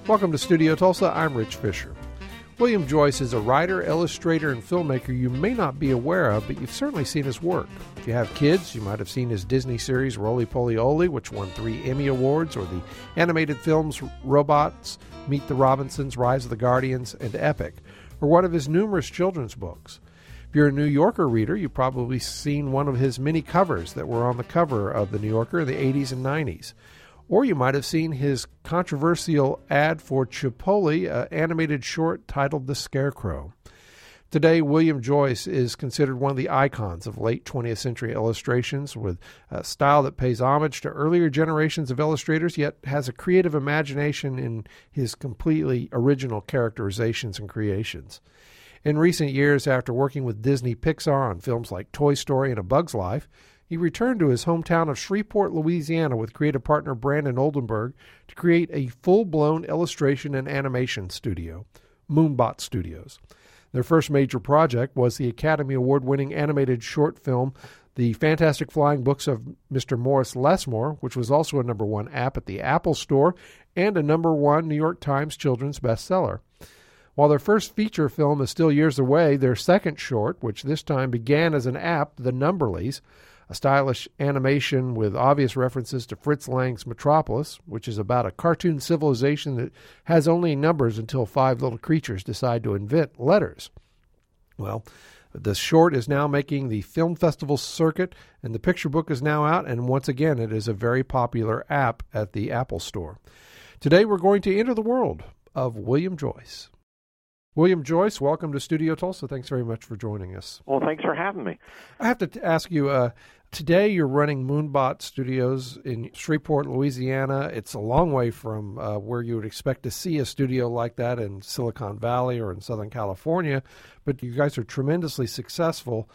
Welcome to Studio Tulsa. I'm Rich Fisher. William Joyce is a writer, illustrator, and filmmaker you may not be aware of, but you've certainly seen his work. If you have kids, you might have seen his Disney series Roly Poly Oly, which won 3 Emmy Awards, or the animated films Robots, Meet the Robinsons, Rise of the Guardians, and Epic, or one of his numerous children's books. If you're a New Yorker reader, you've probably seen one of his many covers that were on the cover of the New Yorker in the 80s and 90s. Or you might have seen his controversial ad for Chipotle, an animated short titled The Scarecrow. Today, William Joyce is considered one of the icons of late 20th century illustrations, with a style that pays homage to earlier generations of illustrators, yet has a creative imagination in his completely original characterizations and creations. In recent years, after working with Disney Pixar on films like Toy Story and A Bug's Life, he returned to his hometown of Shreveport, Louisiana, with creative partner Brandon Oldenburg to create a full-blown illustration and animation studio, Moonbot Studios. Their first major project was the Academy Award-winning animated short film, The Fantastic Flying Books of Mr. Morris Lesmore, which was also a #1 app at the Apple Store and a #1 New York Times children's bestseller. While their first feature film is still years away, their second short, which this time began as an app, The Numberlies, a stylish animation with obvious references to Fritz Lang's Metropolis, which is about a cartoon civilization that has only numbers until 5 little creatures decide to invent letters. Well, the short is now making the film festival circuit, and the picture book is now out, and once again, it is a very popular app at the Apple Store. Today, we're going to enter the world of William Joyce. William Joyce, welcome to Studio Tulsa. Thanks very much for joining us. Well, thanks for having me. I have to ask you, today you're running Moonbot Studios in Shreveport, Louisiana. It's a long way from where you would expect to see a studio like that in Silicon Valley or in Southern California, but you guys are tremendously successful.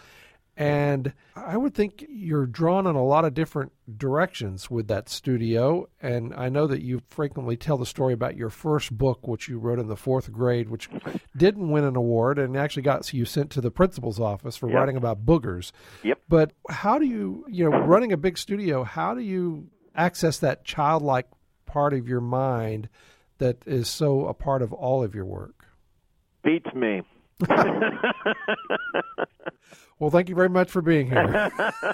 And I would think you're drawn in a lot of different directions with that studio. And I know that you frequently tell the story about your first book, which you wrote in the 4th grade, which didn't win an award and actually got you sent to the principal's office for writing about boogers. Yep. But how do you, running a big studio, how do you access that childlike part of your mind that is so a part of all of your work? Beats me. Well, thank you very much for being here.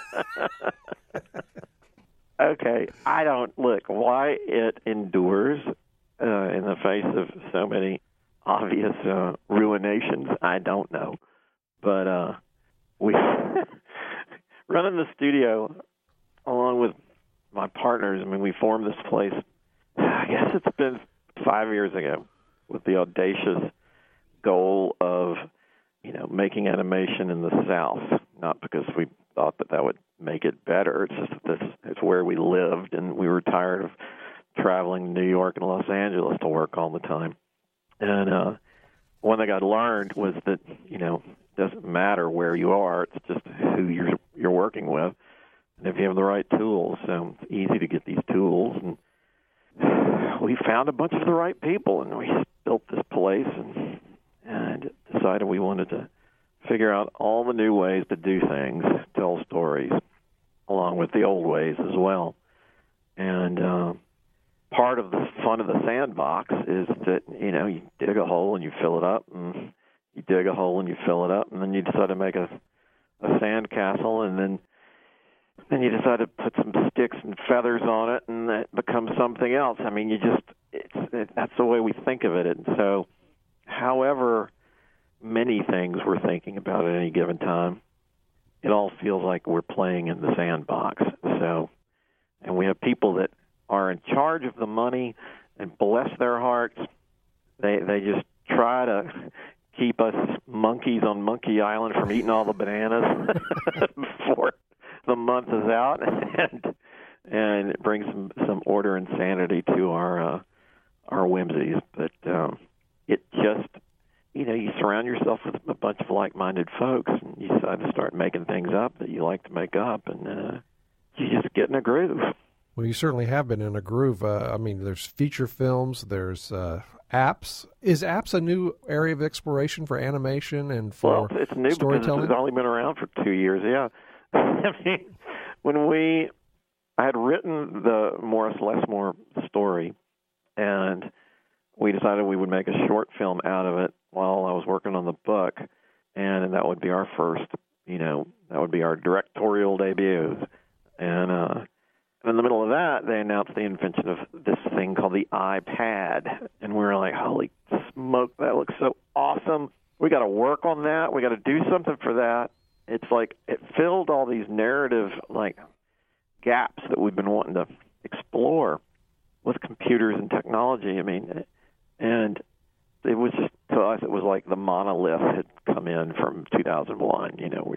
Okay, I don't look why it endures in the face of so many obvious ruinations. I don't know, but we running the studio along with my partners. I mean, we formed this place. I guess it's been 5 years ago with the audacious goal of making animation in the South, not because we thought that would make it better. It's just that it's where we lived, and we were tired of traveling to New York and Los Angeles to work all the time. And one thing I learned was that, it doesn't matter where you are, it's just who you're working with. And if you have the right tools, it's easy to get these tools. And we found a bunch of the right people, and we built this place and decided we wanted to figure out all the new ways to do things, tell stories, along with the old ways as well. And part of the fun of the sandbox is that, you dig a hole and you fill it up, and you dig a hole and you fill it up, and then you decide to make a sand castle, and then you decide to put some sticks and feathers on it, and that becomes something else. I mean, that's the way we think of it. And so, however many things we're thinking about at any given time, it all feels like we're playing in the sandbox. So, and we have people that are in charge of the money, and bless their hearts, they just try to keep us monkeys on Monkey Island from eating all the bananas before the month is out, and it brings some order and sanity to our whimsies. But it just, you surround yourself with a bunch of like-minded folks, and you decide to start making things up that you like to make up, and you just get in a groove. Well, you certainly have been in a groove. There's feature films, there's apps. Is apps a new area of exploration for animation and for storytelling? Well, it's new because it's only been around for 2 years, yeah. I mean, I had written the Morris Lesmore story, and we decided we would make a short film out of it while I was working on the book, and that would be our first, that would be our directorial debuts. And in the middle of that, they announced the invention of this thing called the iPad, and we were like, holy smoke, that looks so awesome. We got to work on that. We got to do something for that. It's like it filled all these narrative gaps that we've been wanting to explore with computers and technology. I mean, and it was just, to us, it was like the monolith had come in from 2001.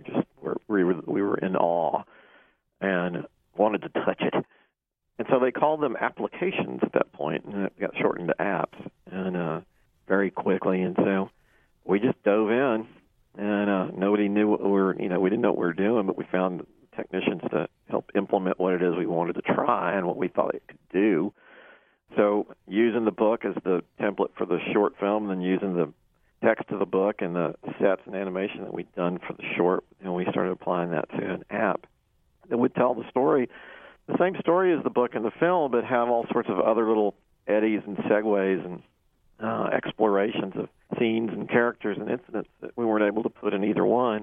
We were in awe and wanted to touch it. And so they called them applications at that point, and it got shortened to apps, and very quickly. And so we just dove in, and nobody knew what we didn't know what we were doing, but we found technicians to help implement what it is we wanted to try and what we thought it could do. So using the book as the template for the short film, and then using the text of the book and the sets and animation that we'd done for the short, we started applying that to an app that would tell the story, the same story as the book and the film, but have all sorts of other little eddies and segues and explorations of scenes and characters and incidents that we weren't able to put in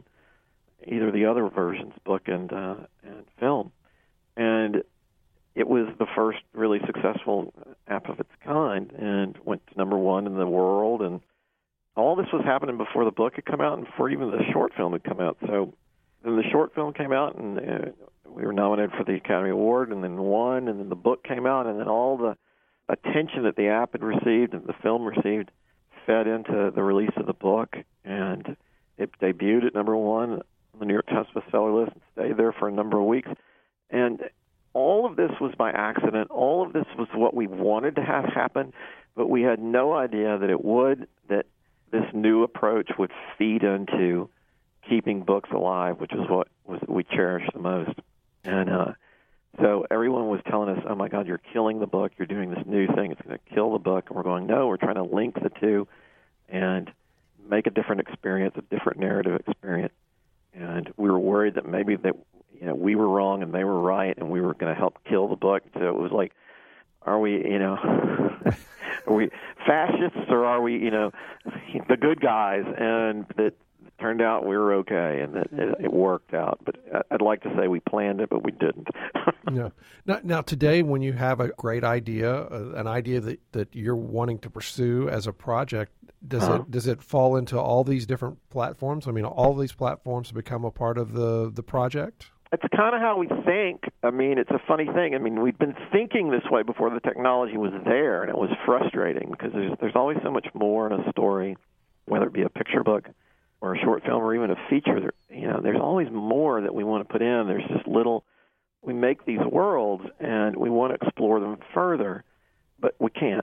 either the other versions, book and film. And it was the first really successful app of its kind and went to number one in the world. And all this was happening before the book had come out and before even the short film had come out. So then the short film came out, and we were nominated for the Academy Award and then won, and then the book came out, and then all the attention that the app had received and the film received fed into the release of the book, and it debuted at number one on the New York Times bestseller list and stayed there for a number of weeks. And all of this was by accident. All of this was what we wanted to have happen, but we had no idea that this new approach would feed into keeping books alive, which is what we cherish the most. And so everyone was telling us, oh, my God, you're killing the book. You're doing this new thing. It's going to kill the book. And we're going, no, we're trying to link the two and make a different experience, a different narrative experience. And we were worried that maybe that we were wrong and they were right, and we were going to help kill the book. So it was like, are we, are we fascists, or are we, the good guys? And that turned out we were okay, and that it worked out. But I'd like to say we planned it, but we didn't. Yeah. Now, today, when you have a great idea, an idea that you're wanting to pursue as a project, does it fall into all these different platforms? I mean, all these platforms become a part of the project? It's kind of how we think. I mean, it's a funny thing. I mean, we've been thinking this way before the technology was there, and it was frustrating because there's always so much more in a story, whether it be a picture book or a short film or even a feature. There's always more that we want to put in. There's just we make these worlds, and we want to explore them further, but we can't.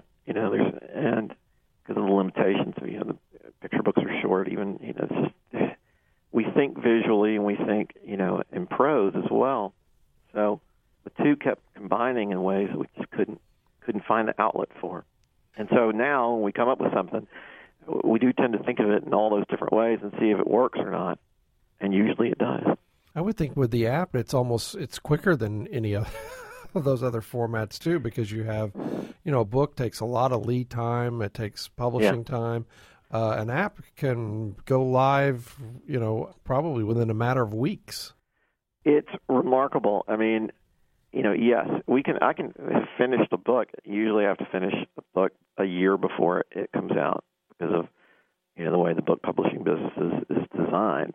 And because of the limitations, the picture books are short. Even it's just we think visually and we think in prose as well. So the two kept combining in ways that we just couldn't find the outlet for. And so now when we come up with something, we do tend to think of it in all those different ways and see if it works or not. And usually it does. I would think with the app, it's quicker than any of those other formats too, because you have, a book takes a lot of lead time. It takes publishing time. An app can go live, probably within a matter of weeks. It's remarkable. I mean, yes, I can finish the book. Usually I have to finish the book a year before it comes out because of, the way the book publishing business is designed,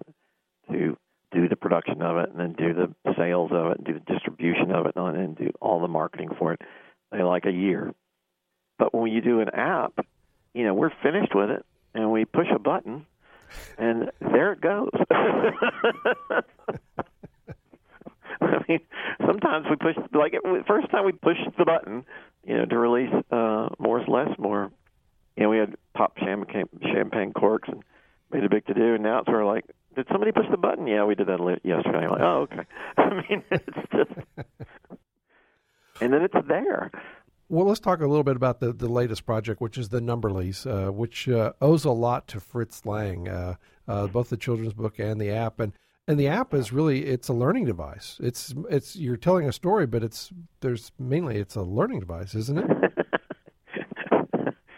to do the production of it and then do the sales of it and do the distribution of it and do all the marketing for it. They like a year. But when you do an app, we're finished with it, and we push a button, and there it goes. I mean, sometimes we push, the first time we pushed the button, to release More's Less More, we had popped champagne corks and made a big to-do, and now it's sort of like, did somebody push the button? Yeah, we did that yesterday. I'm like, oh, okay. I mean, it's just, and then it's there. Well, let's talk a little bit about the latest project, which is the Numberlies, which owes a lot to Fritz Lang, both the children's book and the app. And the app is really, it's a learning device. It's you're telling a story, but it's a learning device, isn't it?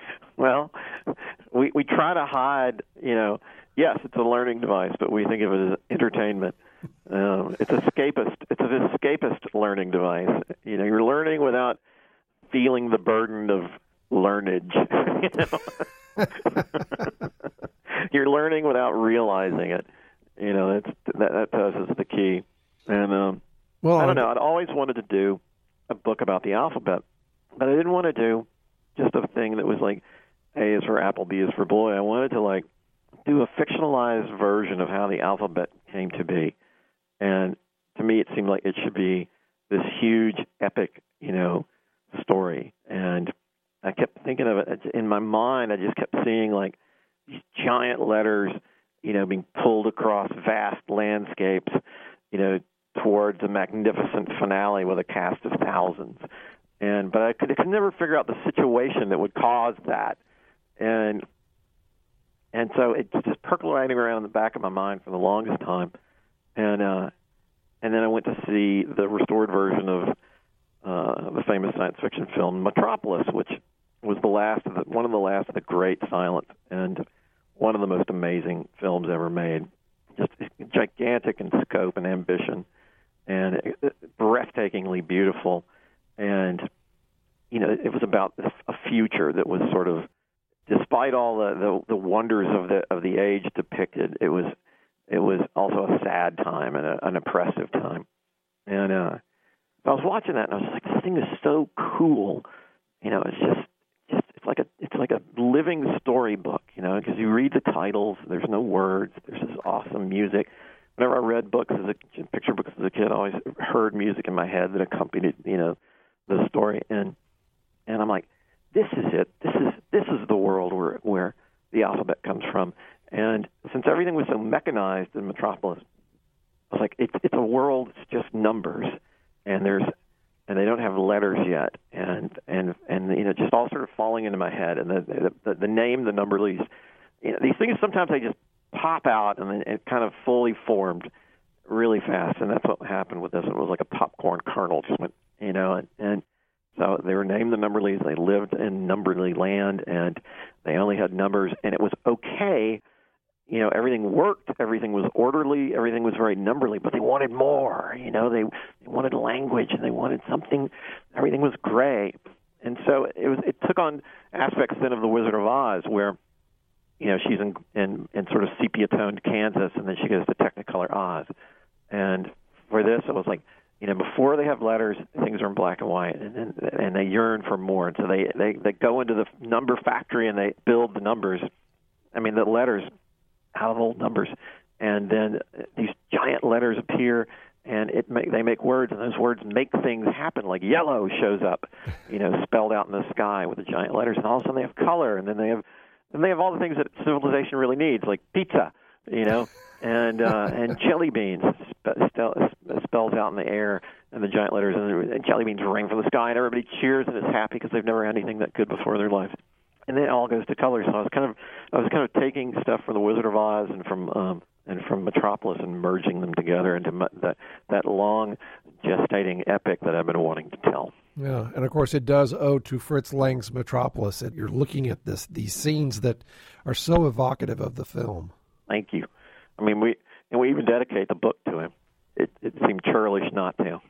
we try to hide, yes, it's a learning device, but we think of it as entertainment. It's escapist. It's an escapist learning device. You're learning without feeling the burden of learnage. You're learning without realizing it. That to us is the key. And I don't know. I'd always wanted to do a book about the alphabet, but I didn't want to do just a thing that was like A is for apple, B is for boy. I wanted to do a fictionalized version of how the alphabet came to be. And to me, it seemed like it should be this huge, epic, story. And I kept thinking of it in my mind. I just kept seeing these giant letters, being pulled across vast landscapes, towards a magnificent finale with a cast of thousands. But I could never figure out the situation that would cause that. And so it's just percolating around in the back of my mind for the longest time. And then I went to see the restored version of the famous science fiction film Metropolis, which was one of the last of the great silent and one of the most amazing films ever made. Just gigantic in scope and ambition, and breathtakingly beautiful. And it was about a future that was sort of, despite all the wonders of the age depicted, it was also a sad time and an oppressive time. And I was watching that, and I was like, this thing is so cool. It's like a living storybook, because you read the titles, there's no words, there's this awesome music. Whenever I read picture books as a kid, I always heard music in my head that accompanied, the story. And I'm like, this is it. This is the world where the alphabet comes from. And since everything was so mechanized in Metropolis, I was like, it's a world. It's just numbers, and they don't have letters yet, and just all sort of falling into my head. And the name, the Numberlys, these things sometimes they just pop out, and then it kind of fully formed really fast. And that's what happened with this. It was like a popcorn kernel just went, and so they were named the Numberlys. They lived in Numberly land, and they only had numbers, and it was okay. Everything worked, everything was orderly, everything was very numberly, but they wanted more. They wanted language, and they wanted something. Everything was gray, and so it took on aspects then of The Wizard of Oz, where she's in sort of sepia-toned Kansas, and then she goes to Technicolor Oz. And for this, it was like, before they have letters, things are in black and white, and they yearn for more. And so they go into the number factory and they build the numbers. The letters out of old numbers, and then these giant letters appear, and they make words, and those words make things happen. Like yellow shows up, spelled out in the sky with the giant letters, and all of a sudden they have color, and then they have all the things that civilization really needs, like pizza, and jelly beans spells out in the air, and the giant letters, and jelly beans rain from the sky, and everybody cheers and is happy because they've never had anything that good before in their lives. And then it all goes to color. So I was kind of taking stuff from The Wizard of Oz and from Metropolis and merging them together into that long gestating epic that I've been wanting to tell. Yeah, and of course it does owe to Fritz Lang's Metropolis. You're looking at these scenes that are so evocative of the film. Thank you. We even dedicate the book to him. It seemed churlish not to.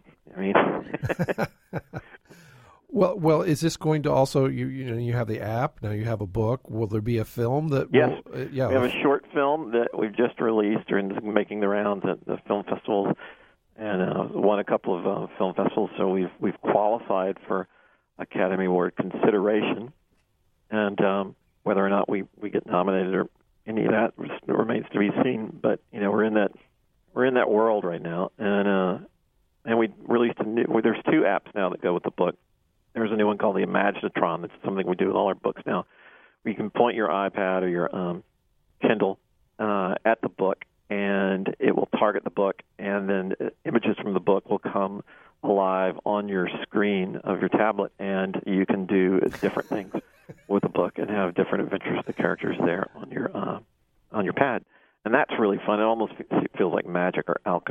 Well, is this going to also, you have the app, now you have a book. Will there be a film that... Yes, we have a short film that we've just released or is making the rounds at the film festivals, and won a couple of film festivals, so we've qualified for Academy Award consideration. And whether or not we get nominated or any of that remains to be seen. But, we're in that world right now. And we released there's 2 apps now that go with the book. There's a new one called the Imaginatron. That's something we do with all our books now. You can point your iPad or your Kindle at the book, and it will target the book, and then images from the book will come alive on your screen of your tablet, and you can do different things with the book and have different adventures with the characters there on your pad. And that's really fun. It almost feels like magic or alchemy.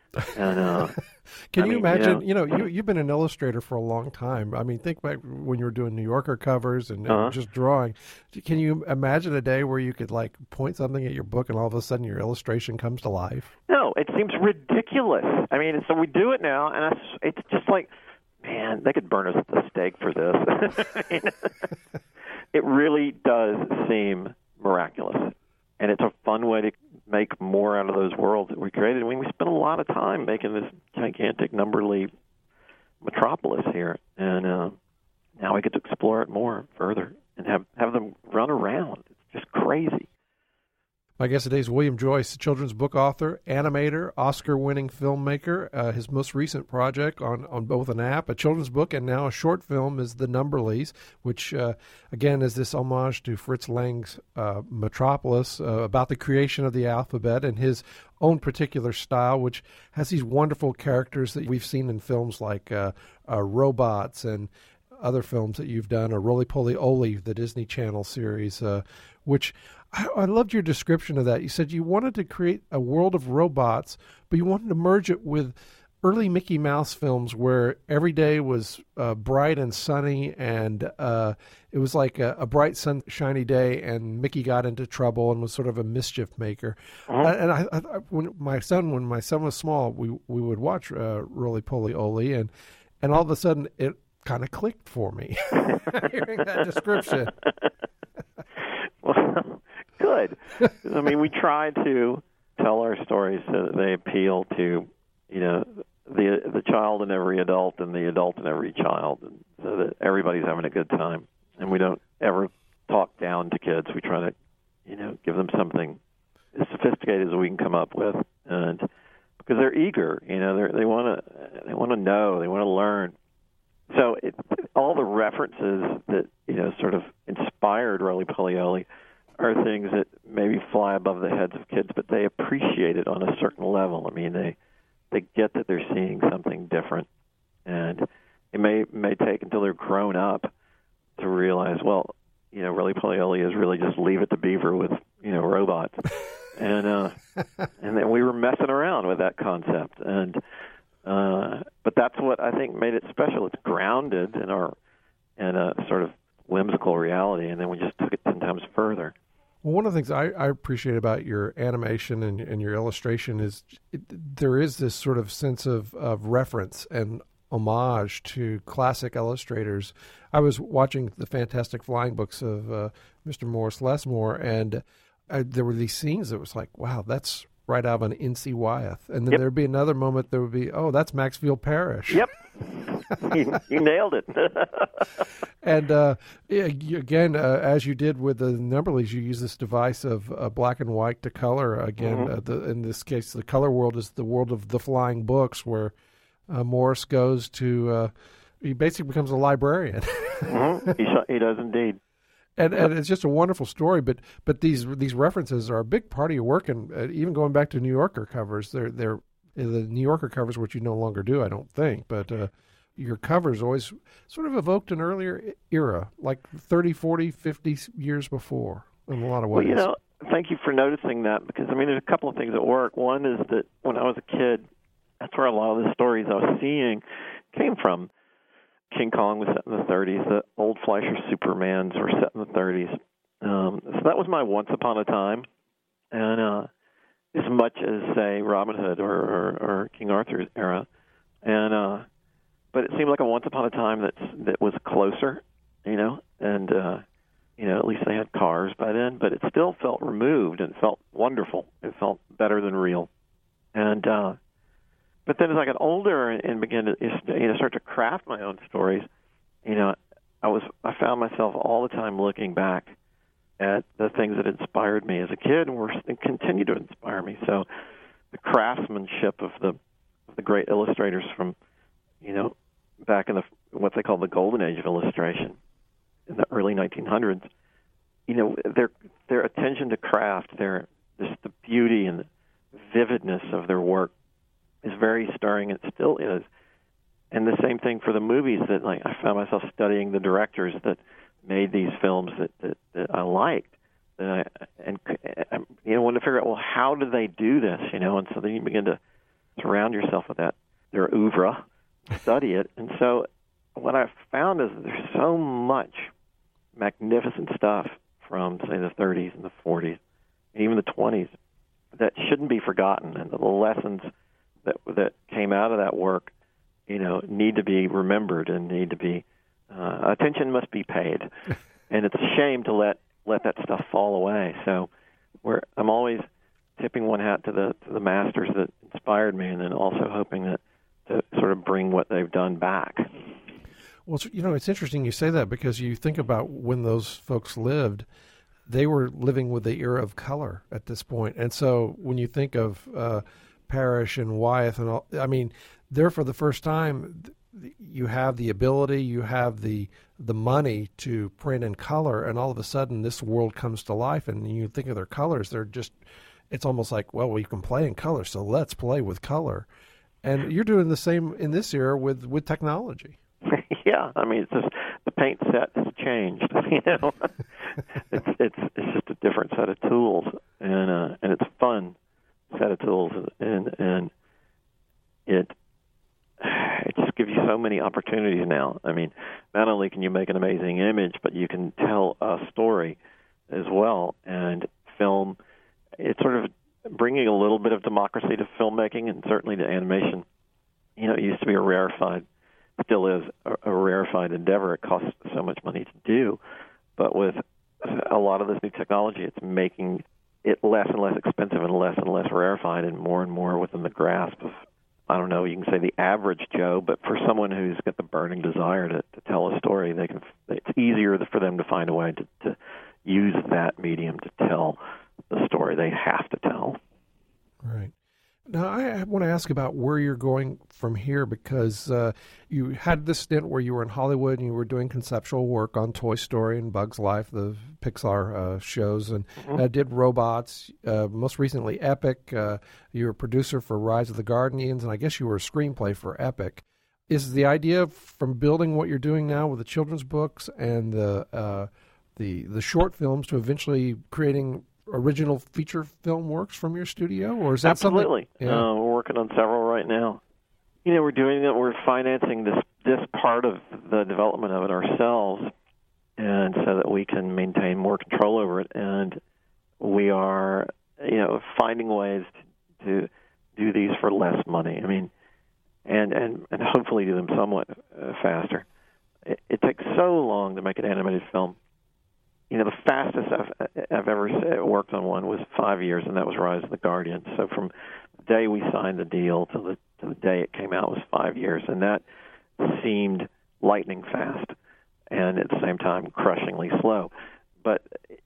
And Can you imagine? You've been an illustrator for a long time. I mean, think back when you were doing New Yorker covers and just drawing. Can you imagine a day where you could like point something at your book and all of a sudden your illustration comes to life? No, it seems ridiculous. I mean, so we do it now, and it's just like, man, they could burn us at the stake for this. It really does seem miraculous, and it's a fun way to make more out of those worlds that we created. I mean, we spent a lot of time making this gigantic Numberly metropolis here, and now we get to explore it more further and have them run around. It's just crazy. My guest today is William Joyce, children's book author, animator, Oscar-winning filmmaker. His most recent project on both an app, a children's book, and now a short film is The Numberlys, which, again, is this homage to Fritz Lang's Metropolis, about the creation of the alphabet and his own particular style, which has these wonderful characters that we've seen in films like Robots and other films that you've done, or Roly Poly Oly, the Disney Channel series, which I loved your description of that. You said you wanted to create a world of robots, but you wanted to merge it with early Mickey Mouse films where every day was bright and sunny, and it was like a bright, sunshiny day, and Mickey got into trouble and was sort of a mischief maker. And I when my son was small, we would watch Roly Poly Oly, and all of a sudden it kind of clicked for me hearing that description. Well, good. I mean, we try to tell our stories so that they appeal to, the child in every adult and the adult in every child, and so that everybody's having a good time. And we don't ever talk down to kids. We try to, give them something as sophisticated as we can come up with, and because they're eager, they want to know, they want to learn. So all the references that sort of inspired Roly Poly Oly are things that maybe fly above the heads of kids, but they appreciate it on a certain level. I mean, they get that they're seeing something different, and it may take until they're grown up to realize, well, Roly Poly Oly is really just Leave It to Beaver with robots, and then we were messing around with that concept, but that's what I think made it special. It's grounded in a sort of whimsical reality, and then we just took it 10 times further. Well, one of the things I appreciate about your animation and your illustration is there is this sort of sense of reference and homage to classic illustrators. I was watching the Fantastic Flying Books of Mr. Morris Lesmore, and there were these scenes that was like, wow, that's right out of an N.C. Wyeth. And then there'd be another moment there would be, oh, that's Maxfield Parrish. Yep. You nailed it. And again, as you did with the Numberlys, you use this device of black and white to color. Again, in this case, the color world is the world of the flying books, where Morris goes to, he basically becomes a librarian. He does indeed. And it's just a wonderful story, but these references are a big part of your work, and even going back to New Yorker covers, they're the New Yorker covers, which you no longer do, I don't think, but your covers always sort of evoked an earlier era, like 30, 40, 50 years before in a lot of ways. Well, thank you for noticing that, because, I mean, there's a couple of things at work. One is that when I was a kid, that's where a lot of the stories I was seeing came from. King Kong was set in the 30s. The old Fleischer Supermans were set in the 30s. So that was my once upon a time. And as much as, say, Robin Hood or King Arthur's era. And but it seemed like a once upon a time that was closer, and at least they had cars by then, but it still felt removed and felt wonderful. It felt better than real. And but then as I got older and began to start to craft my own stories, I found myself all the time looking back at the things that inspired me as a kid and continue to inspire me. So the craftsmanship of the great illustrators from back in what they call the golden age of illustration in the early 1900s, their attention to craft, just the beauty and the vividness of their work is very stirring. It still is. And the same thing for the movies that I found myself studying the directors that made these films that I liked. And wanted to figure out, well, how do they do this? And so then you begin to surround yourself with their oeuvre, study it. And so what I've found is that there's so much magnificent stuff from, say, the 30s and the 40s, and even the 20s, that shouldn't be forgotten. And the lessons that came out of that work, need to be remembered and need to be, attention must be paid. And it's a shame to let that stuff fall away. So I'm always tipping one hat to the masters that inspired me, and then also hoping that to sort of bring what they've done back. Well, it's interesting you say that, because you think about when those folks lived, they were living with the era of color at this point. And so when you think of Parrish and Wyeth and all, I mean, there for the first time, you have the ability, you have the money to print in color, and all of a sudden this world comes to life, and you think of their colors, it's almost like, well, we can play in color, so let's play with color. And you're doing the same in this era with technology. Yeah, I mean, it's just the paint set has changed. It's just a different set of tools, and it's a fun set of tools, and it just gives you so many opportunities now. I mean, not only can you make an amazing image, but you can tell a story as well. And film, it's sort of bringing a little bit of democracy to filmmaking, and certainly to animation. It used to be still is a rarefied endeavor. It costs so much money to do. But with a lot of this new technology, it's making it less and less expensive and less rarefied, and more within the grasp of, I don't know, you can say the average Joe, but for someone who's got the burning desire to tell a story, it's easier for them to find a way to use that medium to tell the story they have to tell. Right. Now, I want to ask about where you're going from here, because you had this stint where you were in Hollywood and you were doing conceptual work on Toy Story and Bug's Life, the Pixar shows, and did robots. Most recently, Epic. You were a producer for Rise of the Guardians, and I guess you were a screenplay for Epic. Is the idea from building what you're doing now with the children's books and the short films to eventually creating original feature film works from your studio, or is that Absolutely. something? Yeah. We're working on several right now. We're doing it. We're financing this part of the development of it ourselves, and so that we can maintain more control over it. And we are, finding ways to do these for less money. I mean, and hopefully do them somewhat faster. It takes so long to make an animated film. The fastest I've ever worked on one was 5 years, and that was Rise of the Guardians. So from the day we signed the deal to the day it came out was 5 years, and that seemed lightning fast, and at the same time crushingly slow. But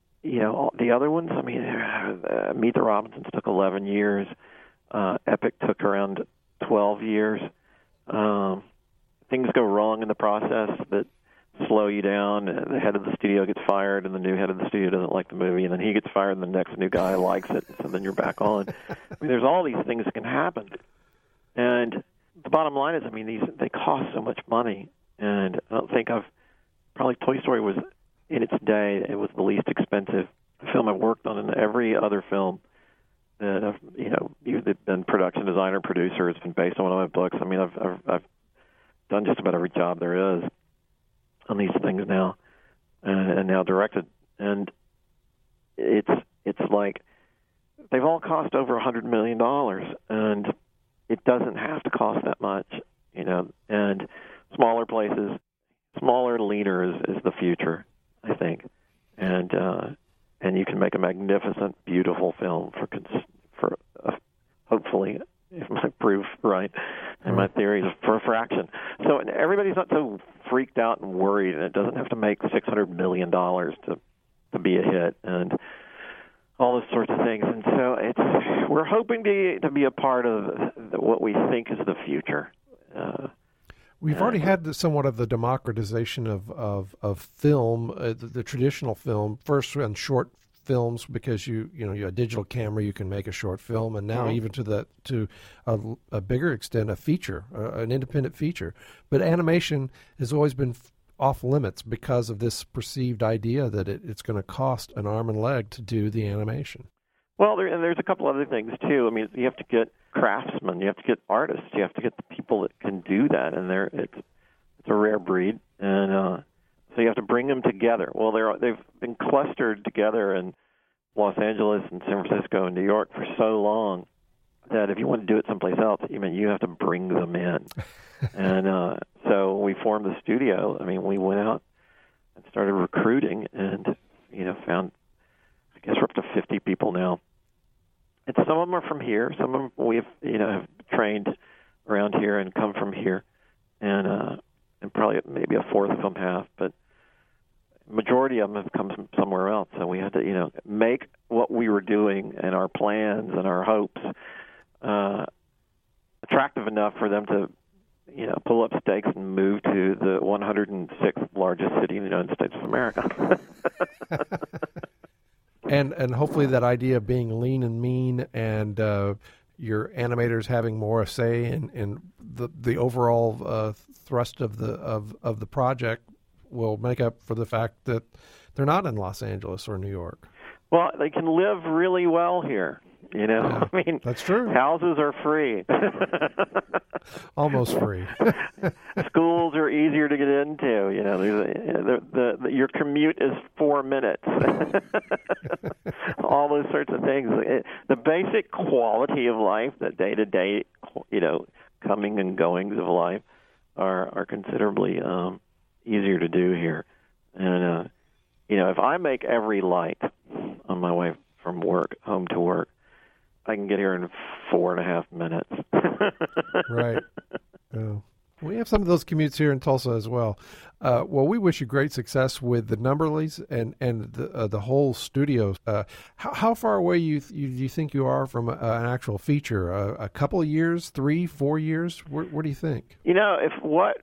the other ones, I mean, Meet the Robinsons took 11 years. Epic took around 12 years. Things go wrong in the process that slow you down. The head of the studio gets fired, and the new head of the studio doesn't like the movie, and then he gets fired, and the next new guy likes it, so then you're back on. I mean, there's all these things that can happen. And the bottom line is, I mean, they cost so much money, and I don't think probably Toy Story was, in its day, it was the least expensive film I've worked on. And every other film that I've been production designer, producer, it's been based on one of my books. I mean, I've done just about every job there is on these things now, and now directed, and it's like they've all cost over $100 million, and it doesn't have to cost that much, and smaller places, smaller, leaner is the future, I think, and you can make a magnificent, beautiful film for hopefully, if my proof right, and my theories for a fraction. So everybody's not so freaked out and worried, and it doesn't have to make $600 million to be a hit, and all those sorts of things. And so we're hoping to be a part of what we think is the future. We've already had somewhat of the democratization of film, the traditional film, first on short films, because you a digital camera, you can make a short film, and now even to a bigger extent, a feature, an independent feature. But animation has always been off limits because of this perceived idea that it's going to cost an arm and leg to do the animation. Well, there's a couple other things, too. I mean, you have to get craftsmen. You have to get artists. You have to get the people that can do that. And it's a rare breed. And so you have to bring them together. Well, they've been clustered together in Los Angeles and San Francisco and New York for so long that if you want to do it someplace else, you have to bring them in. And so we formed the studio. I mean, we went out and started recruiting and, found, I guess we're up to 50 people now. And some of them are from here. Some of them we've, have trained around here and come from here. And probably maybe a fourth of them have. But majority of them have come from somewhere else. So we had to, make what we were doing and our plans and our hopes attractive enough for them to, pull up stakes and move to the 106th largest city in the United States of America. And hopefully that idea of being lean and mean and your animators having more say in the overall thrust of the project will make up for the fact that they're not in Los Angeles or New York. Well, they can live really well here. Yeah, I mean, that's true. Houses are free. Almost free. Schools are easier to get into. Your commute is 4 minutes. All those sorts of things. The basic quality of life, the day-to-day, coming and goings of life, are considerably easier to do here. And if I make every light on my way from work home to work, I can get here in 4.5 minutes. Right. We have some of those commutes here in Tulsa as well. Well, we wish you great success with the Numberlys and the whole studio. How far away do you think you are from an actual feature? A couple of years, 3-4 years? Where do you think? If what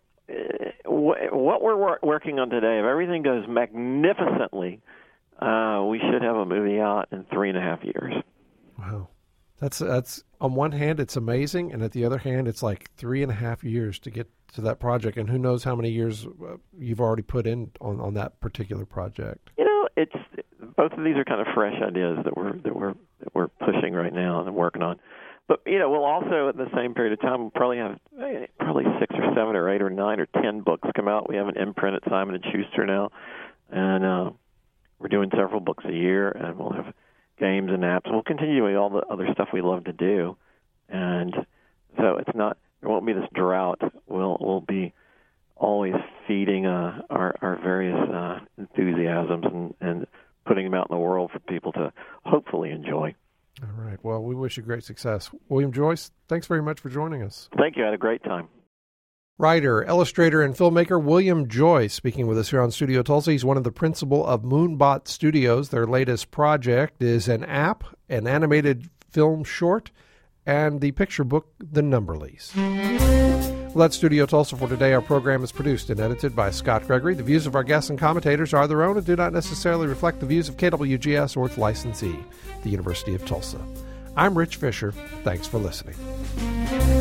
we're working on today, if everything goes magnificently, we should have a movie out in 3.5 years. Wow. That's on one hand, it's amazing, and at the other hand, it's like 3.5 years to get to that project, and who knows how many years you've already put in on that particular project. It's both of these are kind of fresh ideas that we're pushing right now and working on. But we'll also at the same period of time we'll probably have 6 or 7 or 8 or 9 or 10 books come out. We have an imprint at Simon & Schuster now, and we're doing several books a year, and we'll have games and apps. We'll continue doing all the other stuff we love to do, and so there won't be this drought. We'll be always feeding our various enthusiasms and putting them out in the world for people to hopefully enjoy. All right. Well, we wish you great success. William Joyce, thanks very much for joining us. Thank you. I had a great time. Writer, illustrator, and filmmaker William Joyce speaking with us here on Studio Tulsa. He's one of the principal of Moonbot Studios. Their latest project is an app, an animated film short, and the picture book, The Numberlys. Well, that's Studio Tulsa for today. Our program is produced and edited by Scott Gregory. The views of our guests and commentators are their own and do not necessarily reflect the views of KWGS or its licensee, the University of Tulsa. I'm Rich Fisher. Thanks for listening.